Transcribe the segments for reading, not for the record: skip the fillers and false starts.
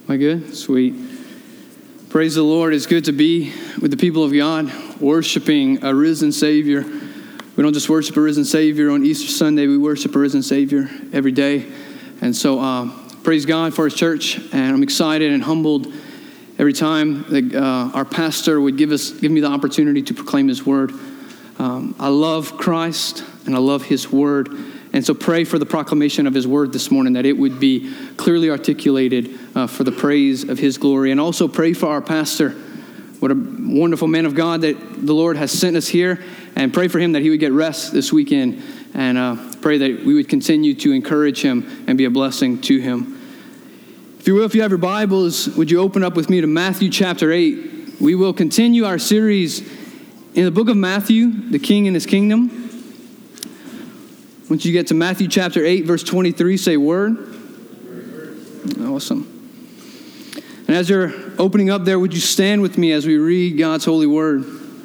Am I good? Sweet. Praise the Lord. It's good to be with the people of God, worshiping a risen Savior. We don't just worship a risen Savior on Easter Sunday. We worship a risen Savior every day. And so praise God for His church. And I'm excited and humbled every time that our pastor would give me the opportunity to proclaim His word. I love Christ and I love His word. And so pray for the proclamation of His word this morning, that it would be clearly articulated for the praise of His glory. And also pray for our pastor. What a wonderful man of God that the Lord has sent us here. And pray for him that he would get rest this weekend. And pray that we would continue to encourage him and be a blessing to him. If you will, if you have your Bibles, would you open up with me to Matthew chapter 8. We will continue our series in the book of Matthew, the King and His Kingdom. Once you get to Matthew chapter 8, verse 23, say word. Awesome. And as you're opening up there, would you stand with me as we read God's holy word?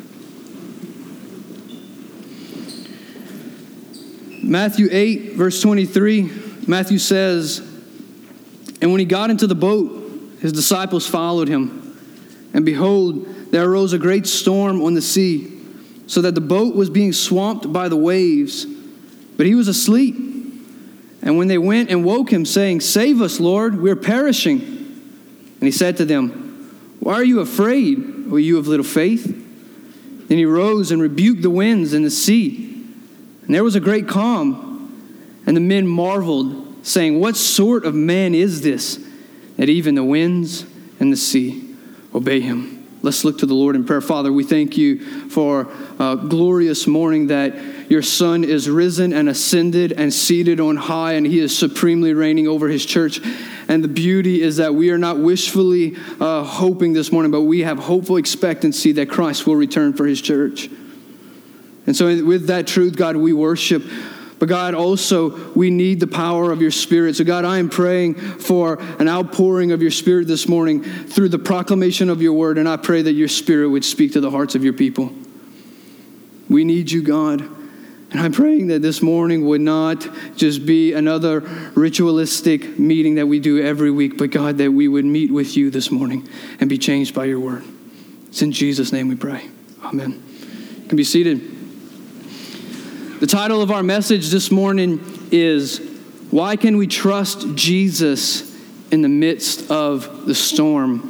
Matthew 8, verse 23, Matthew says, "And when he got into the boat, his disciples followed him. And behold, there arose a great storm on the sea, so that the boat was being swamped by the waves. But he was asleep. And when they went and woke him, saying, 'Save us, Lord, we are perishing.' And he said to them, 'Why are you afraid, O you of little faith?' Then he rose and rebuked the winds and the sea. And there was a great calm. And the men marveled, saying, 'What sort of man is this, that even the winds and the sea obey him?'" Let's look to the Lord in prayer. Father, we thank you for a glorious morning that your Son is risen and ascended and seated on high, and He is supremely reigning over His church. And the beauty is that we are not wishfully hoping this morning, but we have hopeful expectancy that Christ will return for His church. And so with that truth, God, we worship. But God, also, we need the power of your Spirit. So God, I am praying for an outpouring of your Spirit this morning through the proclamation of your word. And I pray that your Spirit would speak to the hearts of your people. We need you, God. And I'm praying that this morning would not just be another ritualistic meeting that we do every week, but God, that we would meet with you this morning and be changed by your word. It's in Jesus' name we pray. Amen. You can be seated. The title of our message this morning is, "Why Can We Trust Jesus in the Midst of the Storm?"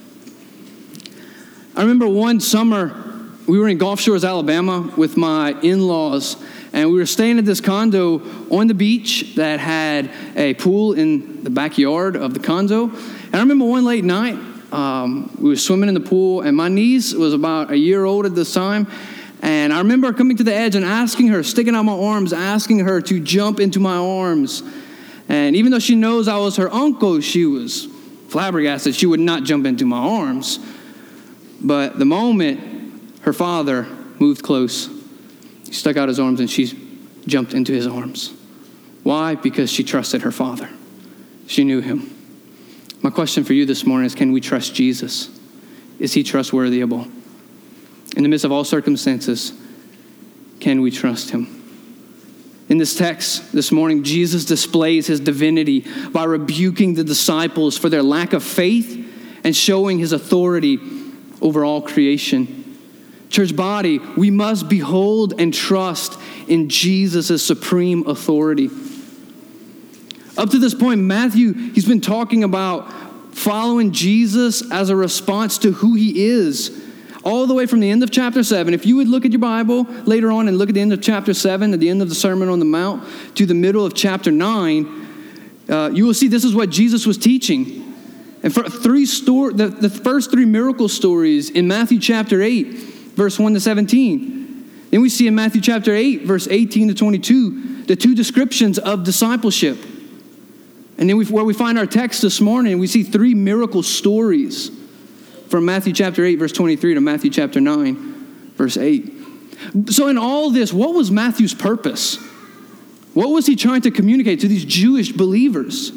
I remember one summer, we were in Gulf Shores, Alabama with my in-laws, and we were staying at this condo on the beach that had a pool in the backyard of the condo. And I remember one late night, we were swimming in the pool, and my niece was about a year old at this time. And I remember coming to the edge and asking her, sticking out my arms, asking her to jump into my arms. And even though she knows I was her uncle, she was flabbergasted. She would not jump into my arms. But the moment her father moved close, he stuck out his arms and she jumped into his arms. Why? Because she trusted her father. She knew him. My question for you this morning is, can we trust Jesus? Is he trustworthy-able? In the midst of all circumstances, can we trust him? In this text this morning, Jesus displays his divinity by rebuking the disciples for their lack of faith and showing his authority over all creation. Church body, we must behold and trust in Jesus' supreme authority. Up to this point, Matthew, he's been talking about following Jesus as a response to who he is. All the way from the end of chapter 7. If you would look at your Bible later on and look at the end of chapter 7, at the end of the Sermon on the Mount, to the middle of chapter 9, you will see this is what Jesus was teaching. And for the first three miracle stories in Matthew chapter 8, verse 1 to 17. Then we see in Matthew chapter 8, verse 18 to 22, the two descriptions of discipleship. And then where we find our text this morning, we see three miracle stories. From Matthew chapter 8, verse 23 to Matthew chapter 9, verse 8. So in all this, what was Matthew's purpose? What was he trying to communicate to these Jewish believers?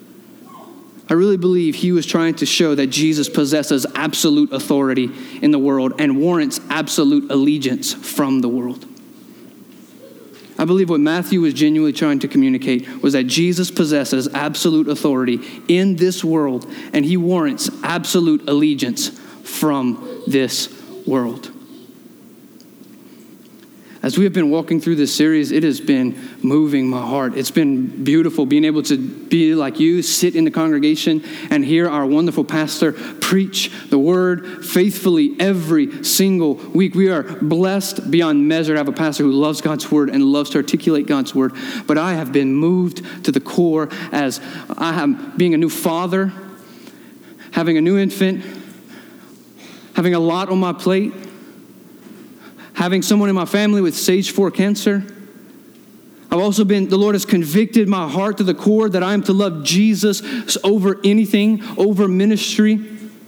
I really believe he was trying to show that Jesus possesses absolute authority in the world and warrants absolute allegiance from the world. I I believe what Matthew was genuinely trying to communicate was that Jesus possesses absolute authority in this world, and he warrants absolute allegiance from this world. As we have been walking through this series, it has been moving my heart. It's been beautiful being able to be like you, sit in the congregation and hear our wonderful pastor preach the word faithfully every single week. We are blessed beyond measure to have a pastor who loves God's word and loves to articulate God's word. But I have been moved to the core as I am being a new father, having a new infant, having a lot on my plate, having someone in my family with stage 4 cancer. The Lord has convicted my heart to the core that I am to love Jesus over anything, over ministry.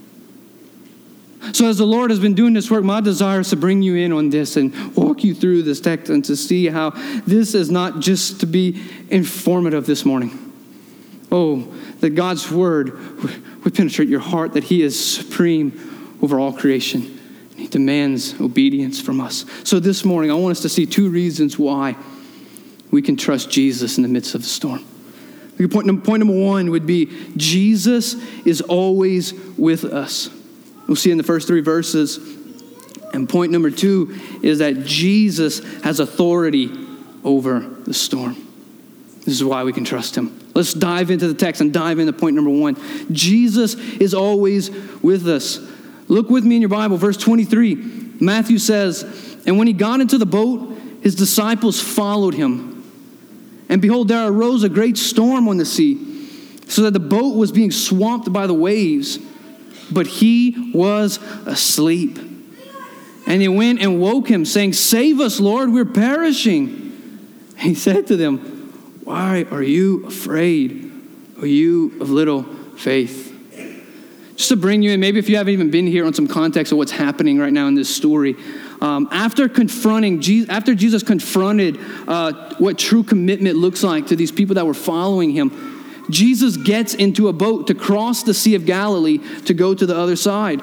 So as the Lord has been doing this work, my desire is to bring you in on this and walk you through this text and to see how this is not just to be informative this morning. Oh, that God's word would penetrate your heart, that he is supreme over all creation. He demands obedience from us. So this morning, I want us to see 2 reasons why we can trust Jesus in the midst of the storm. Point number 1 would be Jesus is always with us. We'll see in the first 3 verses. And point number 2 is that Jesus has authority over the storm. This is why we can trust him. Let's dive into the text and dive into point number 1. Jesus is always with us. Look with me in your Bible, verse 23. Matthew says, "And when he got into the boat, his disciples followed him. And behold, there arose a great storm on the sea, so that the boat was being swamped by the waves. But he was asleep. And they went and woke him, saying, 'Save us, Lord, we're perishing.' And he said to them, 'Why are you afraid, O you of little faith?'" Just to bring you in, maybe if you haven't even been here, on some context of what's happening right now in this story. After Jesus confronted what true commitment looks like to these people that were following him, Jesus gets into a boat to cross the Sea of Galilee to go to the other side.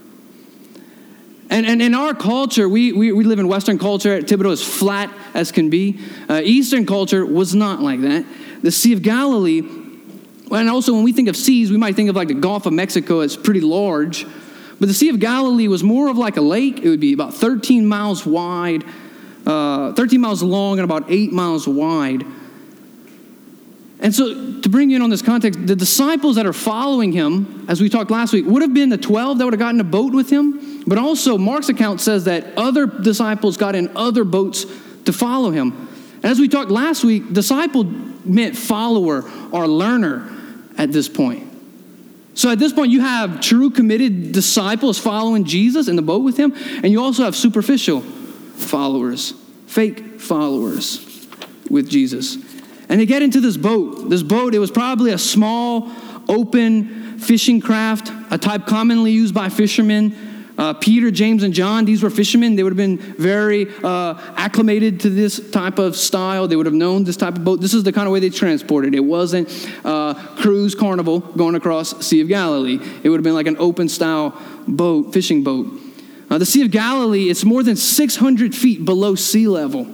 And in our culture, we live in Western culture. Thibodeau is flat as can be. Eastern culture was not like that. The Sea of Galilee, and also when we think of seas, we might think of like the Gulf of Mexico. It's pretty large. But the Sea of Galilee was more of like a lake. It would be about 13 miles wide, 13 miles long, and about 8 miles wide. And so to bring you in on this context, the disciples that are following him, as we talked last week, would have been the 12 that would have gotten a boat with him. But also Mark's account says that other disciples got in other boats to follow him. And as we talked last week, disciple meant follower or learner at this point. So at this point, you have true committed disciples following Jesus in the boat with him, and you also have superficial followers, fake followers with Jesus. And they get into this boat. This boat, it was probably a small, open fishing craft, a type commonly used by fishermen. Peter, James, and John, these were fishermen. They would have been very acclimated to this type of style. They would have known this type of boat. This is the kind of way they transported. It wasn't cruise carnival going across Sea of Galilee. It would have been like an open style boat, fishing boat. The Sea of Galilee, it's more than 600 feet below sea level.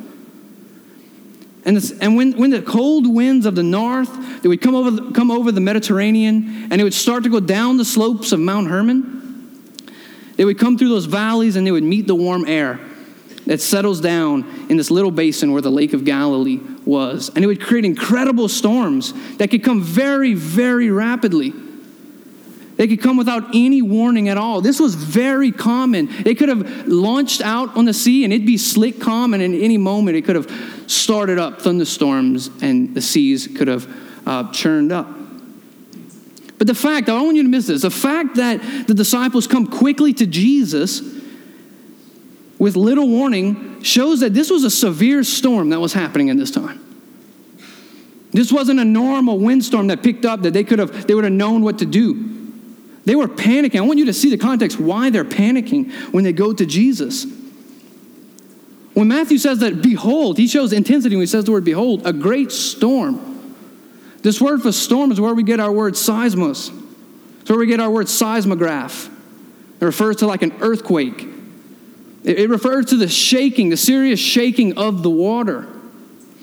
And when the cold winds of the north, they would come over the Mediterranean, and it would start to go down the slopes of Mount Hermon. They would come through those valleys, and they would meet the warm air that settles down in this little basin where the Lake of Galilee was. And it would create incredible storms that could come very, very rapidly. They could come without any warning at all. This was very common. It could have launched out on the sea, and it'd be slick calm, and in any moment it could have started up thunderstorms, and the seas could have churned up. But the fact, I don't want you to miss this, the fact that the disciples come quickly to Jesus with little warning shows that this was a severe storm that was happening at this time. This wasn't a normal windstorm that picked up that they would have known what to do. They were panicking. I want you to see the context why they're panicking when they go to Jesus. When Matthew says that, behold, he shows intensity when he says the word behold, a great storm. This word for storm is where we get our word seismos. It's where we get our word seismograph. It refers to like an earthquake. It refers to the shaking, the serious shaking of the water.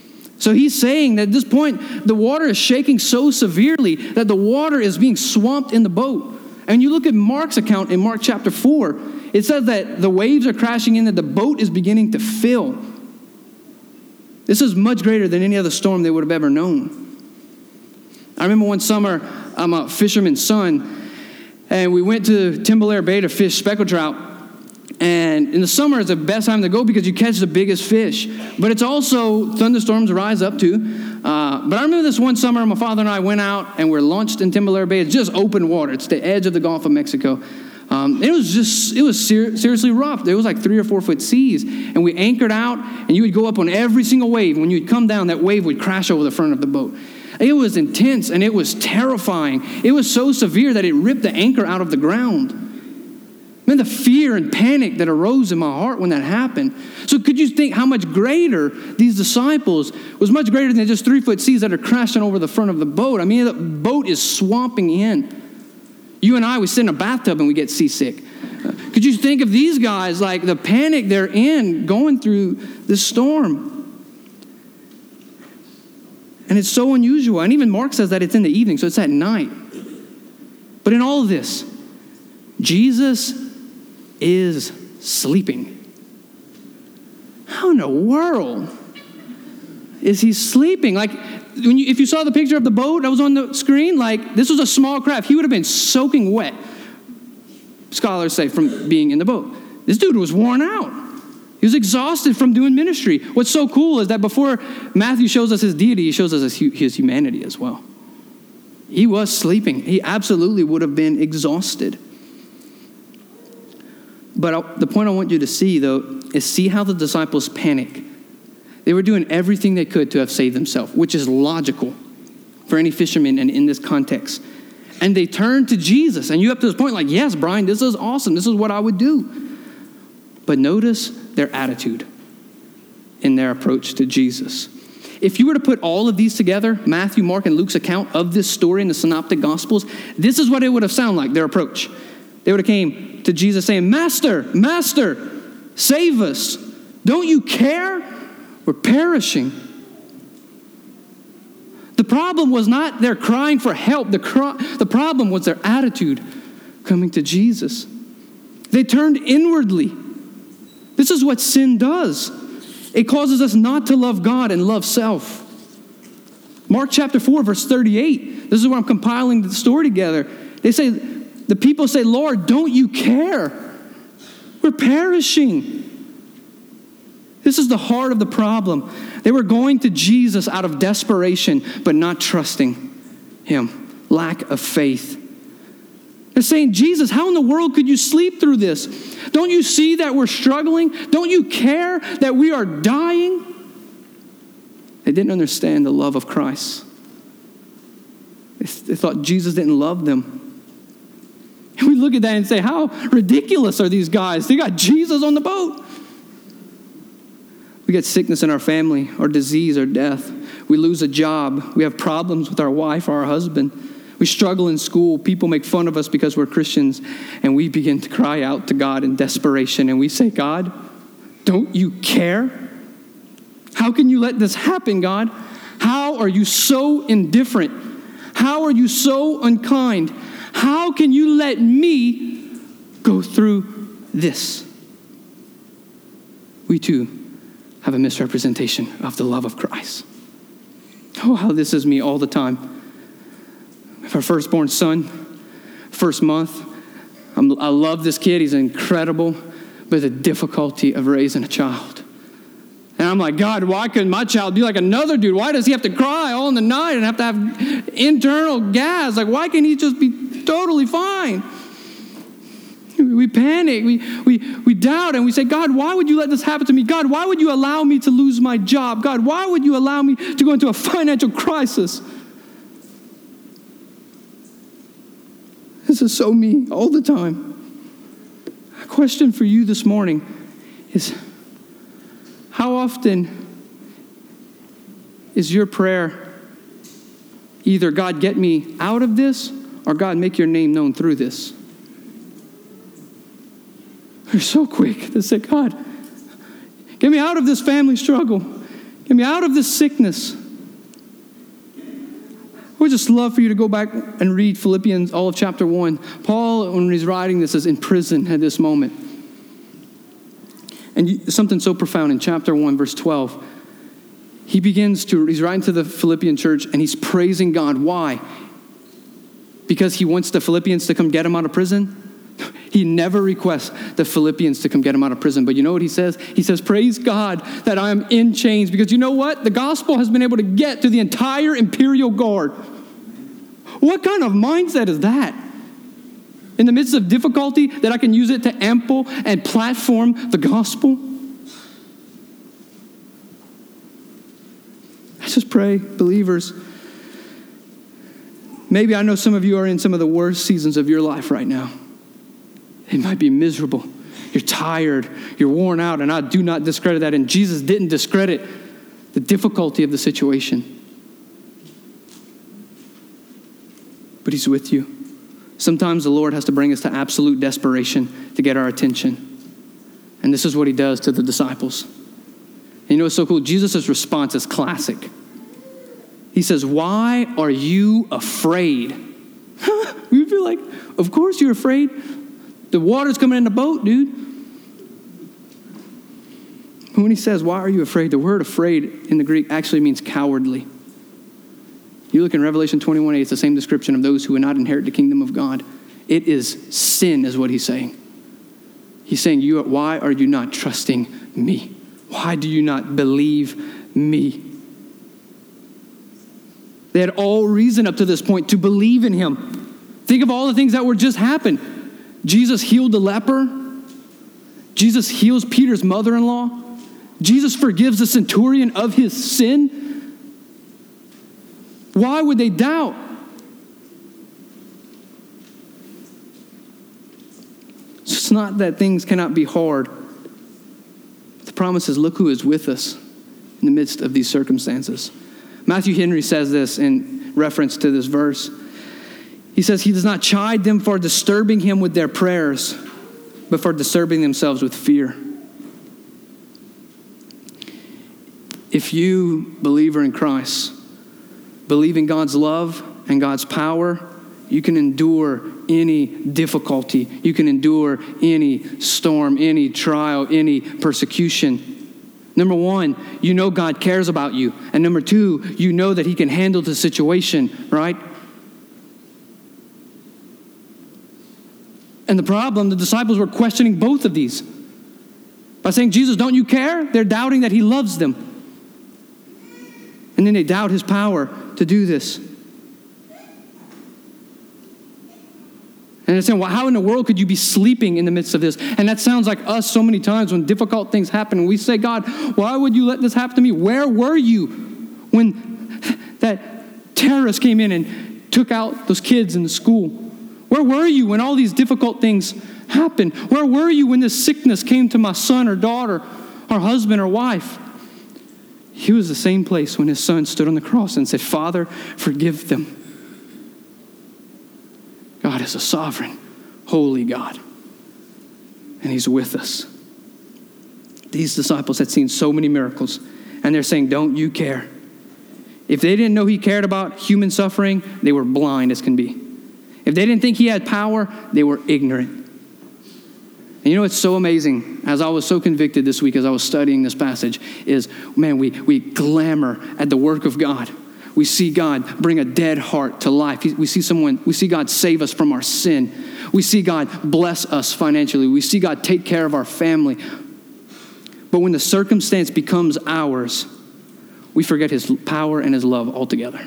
So he's saying that at this point, the water is shaking so severely that the water is being swamped in the boat. And you look at Mark's account in Mark chapter 4, it says that the waves are crashing in, that the boat is beginning to fill. This is much greater than any other storm they would have ever known. I remember one summer, I'm a fisherman's son, and we went to Timberlair Bay to fish speckled trout. And in the summer, it's the best time to go because you catch the biggest fish. But it's also thunderstorms rise up too. But I remember this one summer, my father and I went out and we're launched in Timberlair Bay. It's just open water. It's the edge of the Gulf of Mexico. It was seriously rough. There was like 3 or 4 foot seas. And we anchored out, and you would go up on every single wave. When you'd come down, that wave would crash over the front of the boat. It was intense, and it was terrifying. It was so severe that it ripped the anchor out of the ground. Man, the fear and panic that arose in my heart when that happened. So could you think how much greater these disciples was much greater than just 3 foot seas that are crashing over the front of the boat? I mean, the boat is swamping in. You and I, we sit in a bathtub and we get seasick. Could you think of these guys, like the panic they're in going through this storm? And it's so unusual. And even Mark says that it's in the evening, so it's at night. But in all of this, Jesus is sleeping. How in the world is he sleeping? Like, if you saw the picture of the boat that was on the screen, like, this was a small craft. He would have been soaking wet, scholars say, from being in the boat. This dude was worn out. He was exhausted from doing ministry. What's so cool is that before Matthew shows us his deity, he shows us his humanity as well. He was sleeping. He absolutely would have been exhausted. But the point I want you to see, though, is see how the disciples panic. They were doing everything they could to have saved themselves, which is logical for any fisherman and in this context. And they turned to Jesus. And you up to this point like, yes, Brian, this is awesome. This is what I would do. But notice their attitude in their approach to Jesus. If you were to put all of these together, Matthew, Mark, and Luke's account of this story in the Synoptic Gospels, this is what it would have sounded like, their approach. They would have came to Jesus saying, Master, Master, save us. Don't you care? We're perishing. The problem was not their crying for help. The problem was their attitude coming to Jesus. They turned inwardly. This is what sin does. It causes us not to love God and love self. Mark chapter 4, verse 38. This is where I'm compiling the story together. The people say, Lord, don't you care? We're perishing. This is the heart of the problem. They were going to Jesus out of desperation, but not trusting him. Lack of faith. They're saying, Jesus, how in the world could you sleep through this? Don't you see that we're struggling? Don't you care that we are dying? They didn't understand the love of Christ. They thought Jesus didn't love them. And we look at that and say, how ridiculous are these guys? They got Jesus on the boat. We get sickness in our family, or disease, or death. We lose a job. We have problems with our wife or our husband. We struggle in school. People make fun of us because we're Christians. And we begin to cry out to God in desperation. And we say, God, don't you care? How can you let this happen, God? How are you so indifferent? How are you so unkind? How can you let me go through this? We too have a misrepresentation of the love of Christ. Oh, how this is me all the time. Our firstborn son, first month, I love this kid. He's incredible, but the difficulty of raising a child. And I'm like, God, why couldn't my child be like another dude? Why does he have to cry all in the night and have to have internal gas? Like, why can't he just be totally fine? We panic, we doubt, and we say, God, why would you let this happen to me? God, why would you allow me to lose my job? God, why would you allow me to go into a financial crisis? This is so me all the time. A question for you this morning is, how often is your prayer either God, get me out of this, or God, make your name known through this? We're so quick to say, God, get me out of this family struggle. Get me out of this sickness. I would just love for you to go back and read Philippians, all of chapter 1. Paul, when he's writing this, is in prison at this moment. And something so profound in chapter 1, verse 12. He's writing to the Philippian church, and he's praising God. Why? Because he wants the Philippians to come get him out of prison? He never requests the Philippians to come get him out of prison. But you know what he says? He says, praise God that I am in chains. Because you know what? The gospel has been able to get to the entire imperial guard. What kind of mindset is that? In the midst of difficulty, that I can use it to ample and platform the gospel? I just pray, believers. Maybe I know some of you are in some of the worst seasons of your life right now. It might be miserable. You're tired. You're worn out. And I do not discredit that. And Jesus didn't discredit the difficulty of the situation. But he's with you. Sometimes the Lord has to bring us to absolute desperation to get our attention. And this is what he does to the disciples. And you know what's so cool? Jesus' response is classic. He says, why are you afraid? We would be like, of course you're afraid. The water's coming in the boat, dude. When he says, why are you afraid? The word afraid in the Greek actually means cowardly. You look in Revelation 21:8, it's the same description of those who will not inherit the kingdom of God. It is sin, is what he's saying. He's saying, why are you not trusting me? Why do you not believe me? They had all reason up to this point to believe in him. Think of all the things that were just happened. Jesus healed the leper. Jesus heals Peter's mother-in-law. Jesus forgives the centurion of his sin. Why would they doubt? It's not that things cannot be hard. The promise is, look who is with us in the midst of these circumstances. Matthew Henry says this in reference to this verse. He says, he does not chide them for disturbing him with their prayers, but for disturbing themselves with fear. If you, believer in Christ, believe in God's love and God's power, you can endure any difficulty. You can endure any storm, any trial, any persecution. Number one, you know God cares about you. And number two, you know that he can handle the situation, right? And the problem, the disciples were questioning both of these. By saying, Jesus, don't you care? They're doubting that he loves them. And then they doubt his power to do this. And they're saying, well, how in the world could you be sleeping in the midst of this? And that sounds like us so many times when difficult things happen. And we say, God, why would you let this happen to me? Where were you when that terrorist came in and took out those kids in the school? Where were you when all these difficult things happened? Where were you when this sickness came to my son or daughter or husband or wife? He was the same place when his son stood on the cross and said, Father, forgive them. God is a sovereign, holy God. And he's with us. These disciples had seen so many miracles. And they're saying, don't you care? If they didn't know he cared about human suffering, they were blind as can be. If they didn't think he had power, they were ignorant. And you know what's so amazing, as I was so convicted this week as I was studying this passage, is, man, we glamour at the work of God. We see God bring a dead heart to life. We see God save us from our sin. We see God bless us financially. We see God take care of our family. But when the circumstance becomes ours, we forget his power and his love altogether.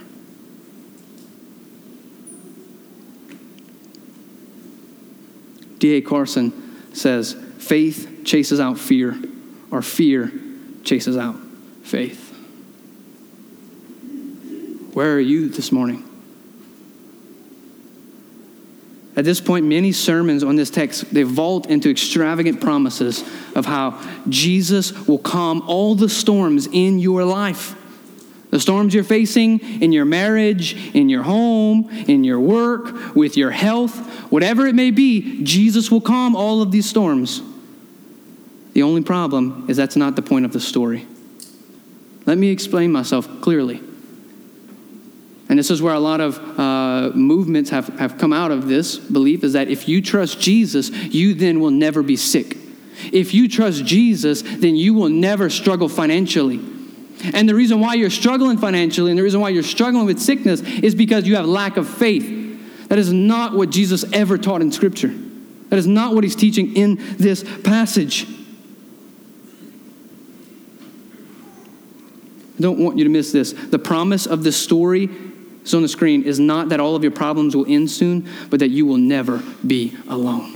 D.A. Carson says, faith chases out fear, or fear chases out faith. Where are you this morning? At this point, many sermons on this text, they vault into extravagant promises of how Jesus will calm all the storms in your life. The storms you're facing in your marriage, in your home, in your work, with your health, whatever it may be, Jesus will calm all of these storms. The only problem is that's not the point of the story. Let me explain myself clearly. And this is where a lot of movements have come out of this belief, is that if you trust Jesus, you then will never be sick. If you trust Jesus, then you will never struggle financially. And the reason why you're struggling financially and the reason why you're struggling with sickness is because you have lack of faith. That is not what Jesus ever taught in Scripture. That is not what he's teaching in this passage. I don't want you to miss this. The promise of this story, it's on the screen, is not that all of your problems will end soon, but that you will never be alone.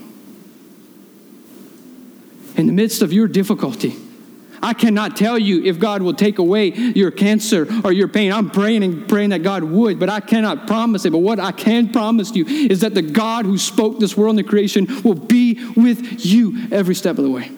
In the midst of your difficulty, I cannot tell you if God will take away your cancer or your pain. I'm praying that God would, but I cannot promise it. But what I can promise you is that the God who spoke this world into creation will be with you every step of the way.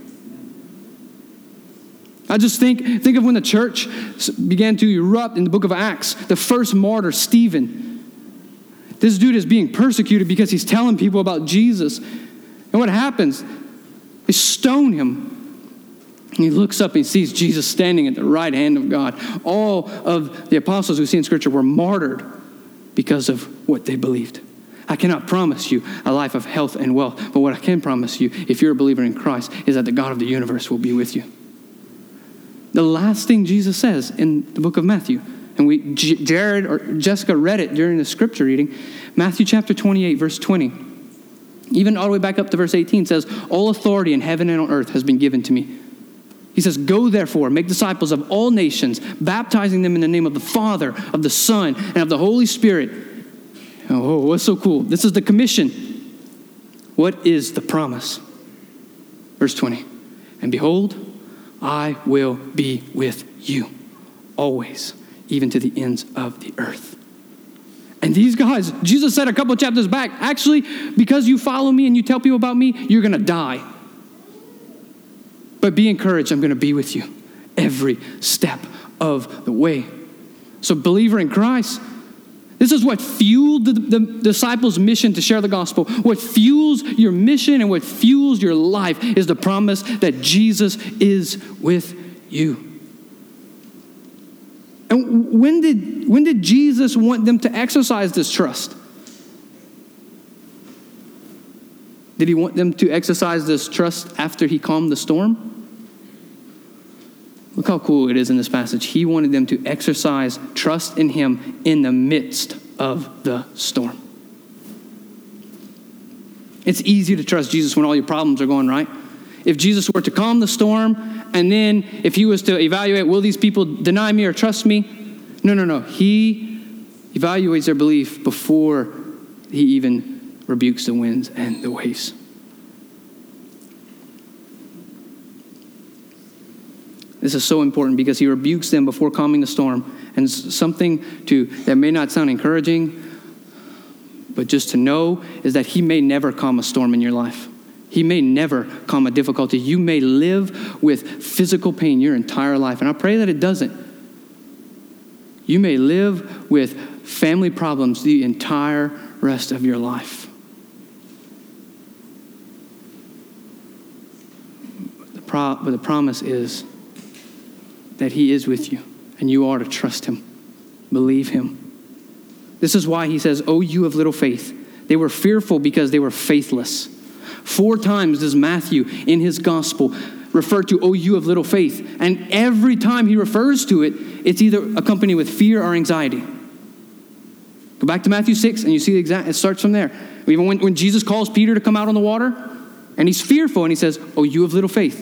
I just think of when the church began to erupt in the book of Acts. The first martyr, Stephen. This dude is being persecuted because he's telling people about Jesus. And what happens? They stone him. And he looks up and he sees Jesus standing at the right hand of God. All of the apostles we see in Scripture were martyred because of what they believed. I cannot promise you a life of health and wealth. But what I can promise you, if you're a believer in Christ, is that the God of the universe will be with you. The last thing Jesus says in the book of Matthew, and Jared or Jessica read it during the scripture reading, Matthew chapter 28, verse 20. Even all the way back up to verse 18 says, all authority in heaven and on earth has been given to me. He says, go therefore, make disciples of all nations, baptizing them in the name of the Father, of the Son, and of the Holy Spirit. Oh, what's so cool? This is the commission. What is the promise? Verse 20. And behold, I will be with you always, even to the ends of the earth. And these guys, Jesus said a couple of chapters back, actually, because you follow me and you tell people about me, you're going to die. But be encouraged, I'm going to be with you every step of the way. So believer in Christ, this is what fueled the disciples' mission to share the gospel. What fuels your mission and what fuels your life is the promise that Jesus is with you. And when did Jesus want them to exercise this trust? Did he want them to exercise this trust after he calmed the storm? Look how cool it is in this passage. He wanted them to exercise trust in him in the midst of the storm. It's easy to trust Jesus when all your problems are going right. If Jesus were to calm the storm, and then if he was to evaluate, will these people deny me or trust me? No. He evaluates their belief before he even rebukes the winds and the waves. This is so important because he rebukes them before calming the storm. And something that may not sound encouraging, but just to know is that he may never calm a storm in your life. He may never calm a difficulty. You may live with physical pain your entire life. And I pray that it doesn't. You may live with family problems the entire rest of your life. But the promise is that he is with you, and you are to trust him. Believe him. This is why he says, "O you of little faith." They were fearful because they were faithless. 4 times does Matthew in his gospel refer to, "O you of little faith." And every time he refers to it, it's either accompanied with fear or anxiety. Go back to Matthew 6 and you see it starts from there. Even when Jesus calls Peter to come out on the water, and he's fearful, and he says, "O you of little faith."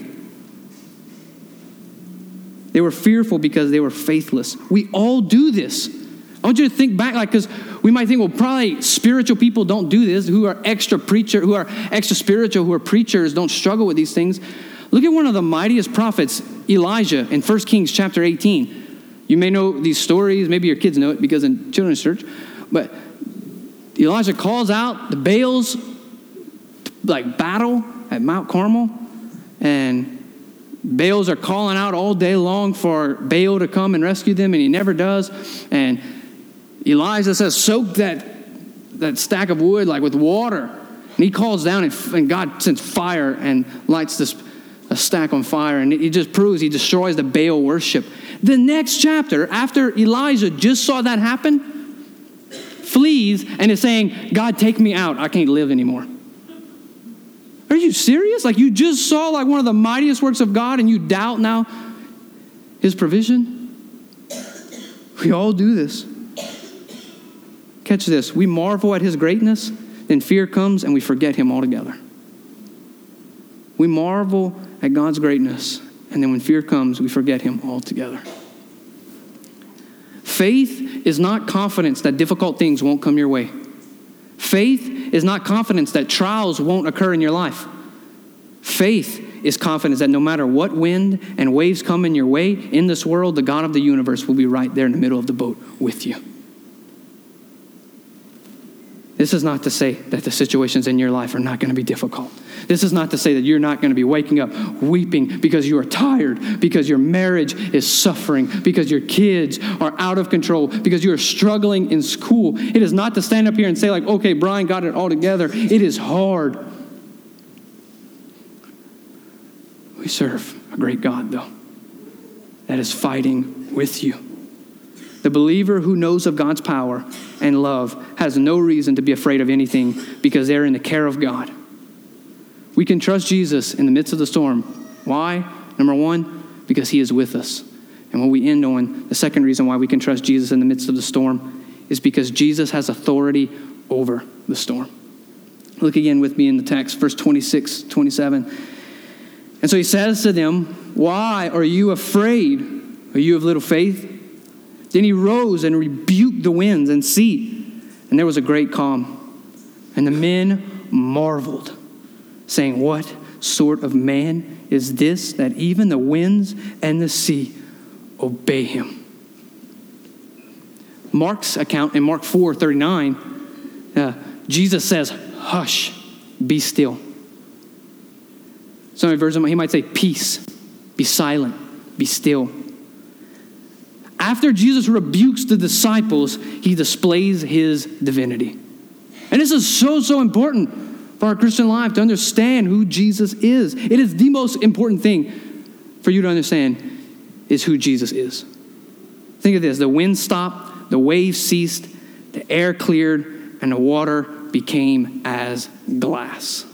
They were fearful because they were faithless. We all do this. I want you to think back, because we might think, well, probably spiritual people don't do this, who are extra spiritual, who are preachers, don't struggle with these things. Look at one of the mightiest prophets, Elijah, in 1 Kings chapter 18. You may know these stories. Maybe your kids know it because in children's church. But Elijah calls out the Baals to battle at Mount Carmel, and Baals are calling out all day long for Baal to come and rescue them, and he never does. And Elijah says, soak that stack of wood with water. And he calls down, and God sends fire and lights a stack on fire, and it just proves he destroys the Baal worship. The next chapter, after Elijah just saw that happen, flees and is saying, God, take me out. I can't live anymore. Are you serious? Like, you just saw like one of the mightiest works of God and you doubt now his provision? We all do this. Catch this. We marvel at his greatness, then fear comes and we forget him altogether. We marvel at God's greatness, and then when fear comes, we forget him altogether. Faith is not confidence that difficult things won't come your way. Faith is not confidence that trials won't occur in your life. Faith is confidence that no matter what wind and waves come in your way in this world, the God of the universe will be right there in the middle of the boat with you. This is not to say that the situations in your life are not going to be difficult. This is not to say that you're not going to be waking up weeping because you are tired, because your marriage is suffering, because your kids are out of control, because you are struggling in school. It is not to stand up here and say like, okay, Brian got it all together. It is hard. We serve a great God, though, that is fighting with you. The believer who knows of God's power and love has no reason to be afraid of anything because they're in the care of God. We can trust Jesus in the midst of the storm. Why? Number one, because he is with us. And when we end on the second reason why we can trust Jesus in the midst of the storm is because Jesus has authority over the storm. Look again with me in the text, verse 26, 27. And so he says to them, why are you afraid? Are you of little faith? Then he rose and rebuked the winds and sea, and there was a great calm. And the men marveled, saying, what sort of man is this that even the winds and the sea obey him? Mark's account in Mark 4:39, Jesus says, hush, be still. Some versions, he might say, peace, be silent, be still. After Jesus rebukes the disciples, he displays his divinity. And this is so important for our Christian life to understand who Jesus is. It is the most important thing for you to understand is who Jesus is. Think of this. The wind stopped, the waves ceased, the air cleared, and the water became as glass.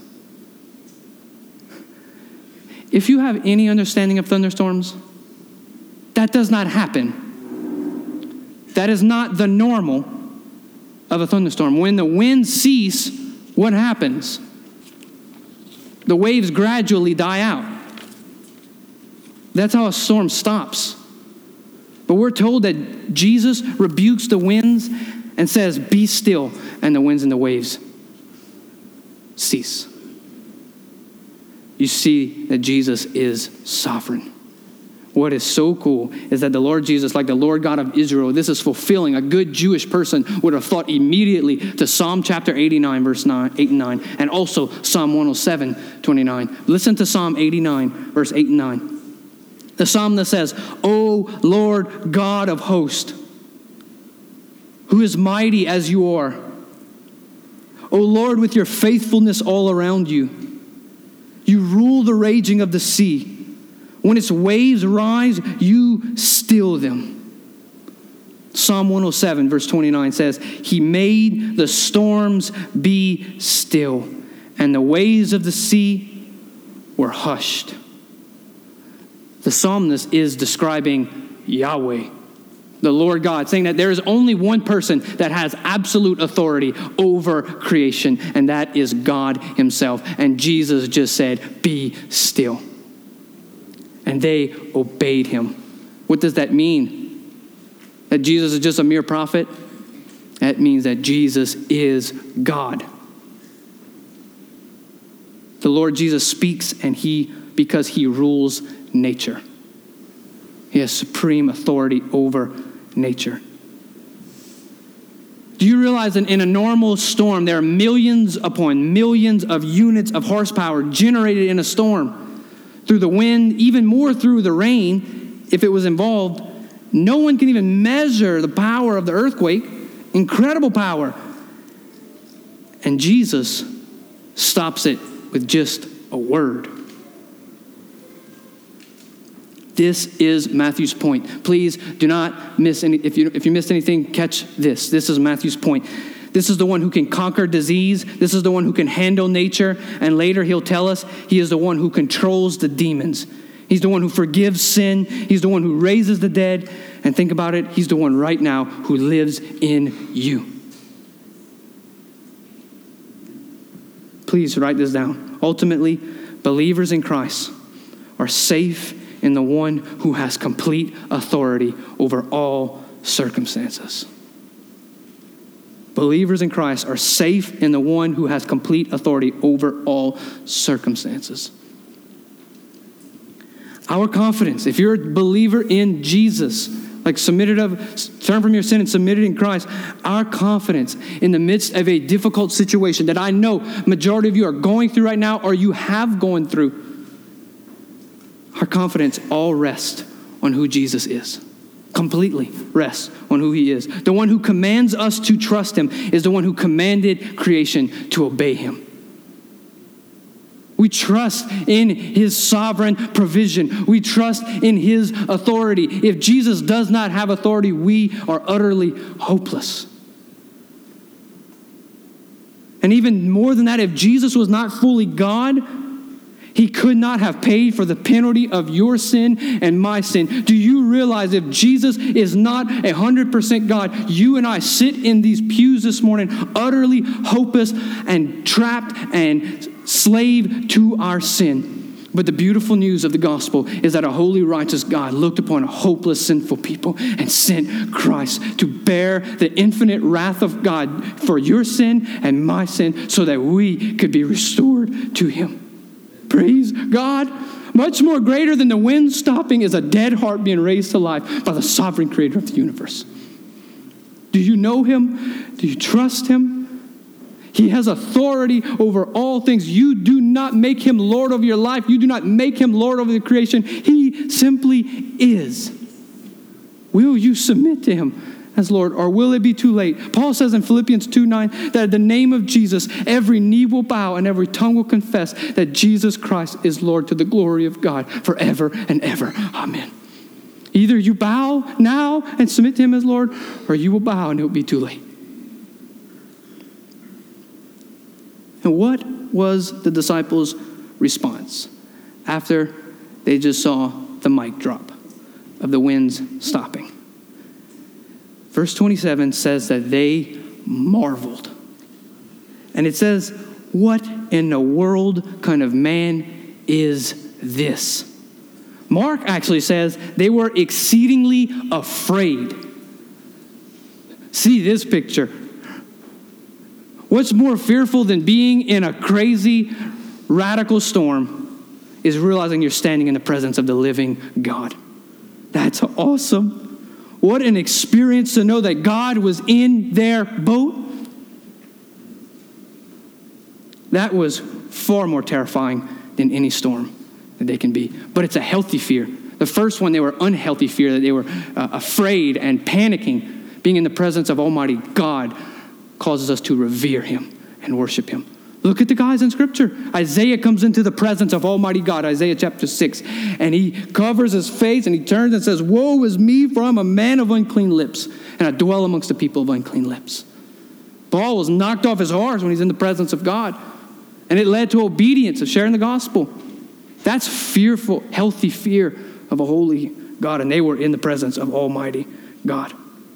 If you have any understanding of thunderstorms, that does not happen. That is not the normal of a thunderstorm. When the winds cease, what happens? The waves gradually die out. That's how a storm stops. But we're told that Jesus rebukes the winds and says, be still, and the winds and the waves cease. You see that Jesus is sovereign. What is so cool is that the Lord Jesus, like the Lord God of Israel, this is fulfilling. A good Jewish person would have thought immediately to Psalm chapter 89, verse 8 and 9, and also Psalm 107, 29. Listen to Psalm 89, verse 8 and 9. The psalm that says, O Lord God of hosts, who is mighty as you are. O Lord, with your faithfulness all around you. You rule the raging of the sea. When its waves rise, you still them. Psalm 107, verse 29 says, he made the storms be still, and the waves of the sea were hushed. The psalmist is describing Yahweh, the Lord God, saying that there is only one person that has absolute authority over creation, and that is God himself. And Jesus just said, be still. And they obeyed him. What does that mean? That Jesus is just a mere prophet? That means that Jesus is God. The Lord Jesus speaks, and because he rules nature. He has supreme authority over nature. Do you realize that in a normal storm, there are millions upon millions of units of horsepower generated in a storm? Through the wind, even more through the rain, if it was involved. No one can even measure the power of the earthquake. Incredible power. And Jesus stops it with just a word. This is Matthew's point. Please do not miss any. If you missed anything, catch this. This is Matthew's point. This is the one who can conquer disease. This is the one who can handle nature. And later he'll tell us he is the one who controls the demons. He's the one who forgives sin. He's the one who raises the dead. And think about it, he's the one right now who lives in you. Please write this down. Ultimately, believers in Christ are safe in the one who has complete authority over all circumstances. Believers in Christ are safe in the one who has complete authority over all circumstances. Our confidence, if you're a believer in Jesus, like turn from your sin and submitted in Christ, our confidence in the midst of a difficult situation that I know majority of you are going through right now or you have gone through, our confidence all rests on who Jesus is. Completely rests on who he is. The one who commands us to trust him is the one who commanded creation to obey him. We trust in his sovereign provision. We trust in his authority. If Jesus does not have authority, we are utterly hopeless. And even more than that, if Jesus was not fully God, he could not have paid for the penalty of your sin and my sin. Do you realize if Jesus is not 100% God, you and I sit in these pews this morning utterly hopeless and trapped and slave to our sin. But the beautiful news of the gospel is that a holy, righteous God looked upon a hopeless, sinful people and sent Christ to bear the infinite wrath of God for your sin and my sin so that we could be restored to him. Praise God. Much more greater than the wind stopping is a dead heart being raised to life by the sovereign creator of the universe. Do you know him? Do you trust him? He has authority over all things. You do not make him Lord of your life. You do not make him Lord over the creation. He simply is. Will you submit to him as Lord, or will it be too late? Paul says in Philippians 2:9 that at the name of Jesus, every knee will bow and every tongue will confess that Jesus Christ is Lord to the glory of God forever and ever. Amen. Either you bow now and submit to him as Lord, or you will bow and it will be too late. And what was the disciples' response after they just saw the mic drop of the winds stopping? Verse 27 says that they marveled. And it says, what in the world kind of man is this? Mark actually says they were exceedingly afraid. See this picture. What's more fearful than being in a crazy, radical storm is realizing you're standing in the presence of the living God. That's awesome. What an experience to know that God was in their boat. That was far more terrifying than any storm that they can be. But it's a healthy fear. The first one, they were unhealthy fear, that they were afraid and panicking. Being in the presence of Almighty God causes us to revere him and worship him. Look at the guys in Scripture. Isaiah comes into the presence of Almighty God, Isaiah chapter 6, and he covers his face and he turns and says, woe is me, for I'm a man of unclean lips, and I dwell amongst the people of unclean lips. Paul was knocked off his horse when he's in the presence of God, and it led to obedience of sharing the gospel. That's fearful, healthy fear of a holy God, and they were in the presence of Almighty God.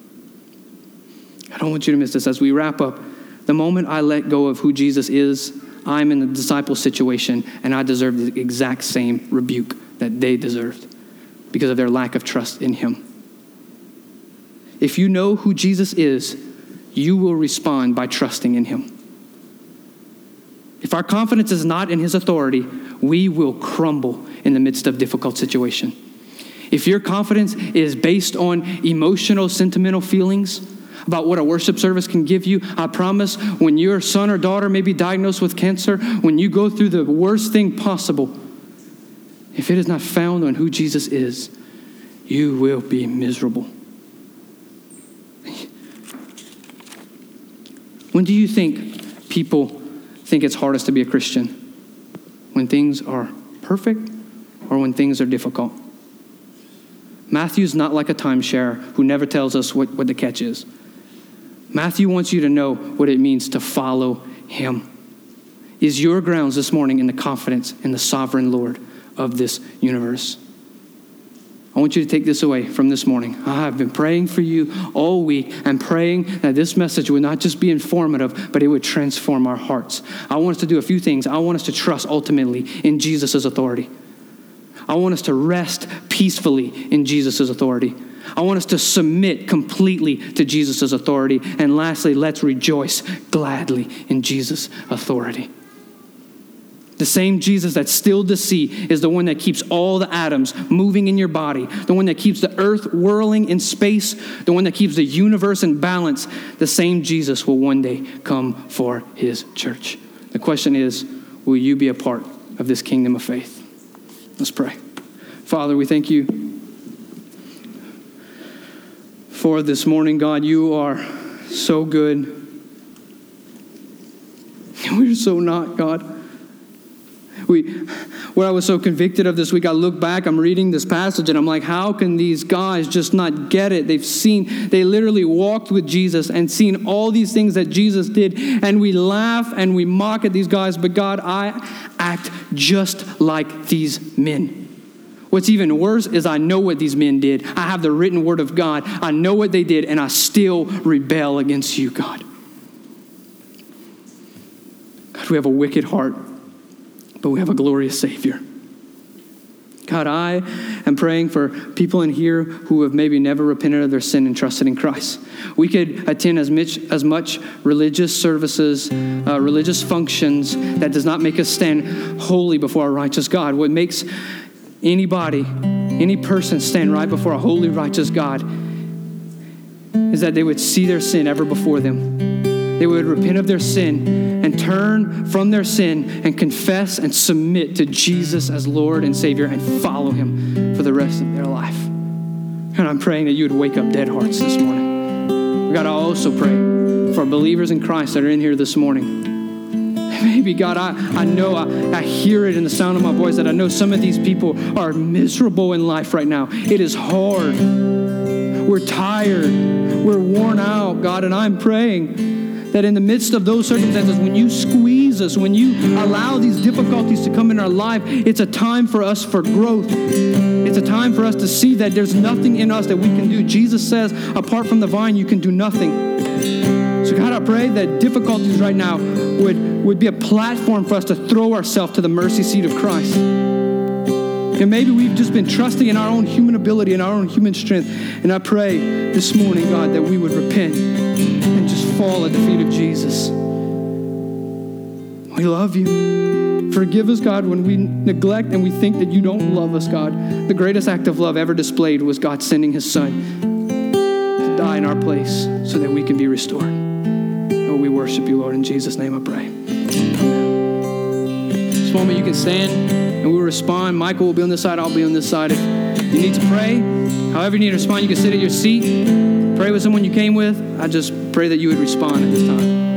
I don't want you to miss this as we wrap up. The moment I let go of who Jesus is, I'm in the disciple situation, and I deserve the exact same rebuke that they deserved because of their lack of trust in him. If you know who Jesus is, you will respond by trusting in him. If our confidence is not in his authority, we will crumble in the midst of difficult situation. If your confidence is based on emotional, sentimental feelings about what a worship service can give you, I promise when your son or daughter may be diagnosed with cancer, when you go through the worst thing possible, if it is not found on who Jesus is, you will be miserable. When do you think people think it's hardest to be a Christian? When things are perfect or when things are difficult? Matthew's not like a timeshare who never tells us what the catch is. Matthew wants you to know what it means to follow him. Is your grounds this morning in the confidence in the sovereign Lord of this universe? I want you to take this away from this morning. I've been praying for you all week and praying that this message would not just be informative, but it would transform our hearts. I want us to do a few things. I want us to trust ultimately in Jesus' authority. I want us to rest peacefully in Jesus' authority. I want us to submit completely to Jesus' authority. And lastly, let's rejoice gladly in Jesus' authority. The same Jesus that stilled the sea is the one that keeps all the atoms moving in your body, the one that keeps the earth whirling in space, the one that keeps the universe in balance. The same Jesus will one day come for his church. The question is, will you be a part of this kingdom of faith? Let's pray. Father, we thank you for this morning. God, you are so good. We're so not, God. What I was so convicted of this week, I look back, I'm reading this passage, and I'm like, how can these guys just not get it? They literally walked with Jesus and seen all these things that Jesus did, and we laugh and we mock at these guys, but God, I act just like these men. What's even worse is I know what these men did. I have the written word of God. I know what they did, and I still rebel against you, God. God, we have a wicked heart, but we have a glorious Savior. God, I am praying for people in here who have maybe never repented of their sin and trusted in Christ. We could attend as much religious services, religious functions that does not make us stand holy before a righteous God. What makes any person stand right before a holy, righteous God is that they would see their sin ever before them. They would repent of their sin and turn from their sin and confess and submit to Jesus as Lord and Savior and follow him for the rest of their life. And I'm praying that you would wake up dead hearts this morning. God, I also pray for believers in Christ that are in here this morning. Maybe, God, I know, I hear it in the sound of my voice that I know some of these people are miserable in life right now. It is hard. We're tired. We're worn out, God, and I'm praying that in the midst of those circumstances, when you squeeze us, when you allow these difficulties to come in our life, it's a time for us for growth. It's a time for us to see that there's nothing in us that we can do. Jesus says, apart from the vine, you can do nothing. So God, I pray that difficulties right now would be a platform for us to throw ourselves to the mercy seat of Christ. And maybe we've just been trusting in our own human ability and our own human strength. And I pray this morning, God, that we would repent and just fall at the feet of Jesus. We love you. Forgive us, God, when we neglect and we think that you don't love us, God. The greatest act of love ever displayed was God sending his son to die in our place so that we can be restored. Oh, we worship you, Lord. In Jesus' name I pray. Amen. This moment you can stand and we'll respond. Michael will be on this side. I'll be on this side. If you need to pray, however you need to respond, you can sit at your seat. Pray with someone you came with. I just pray that you would respond at this time.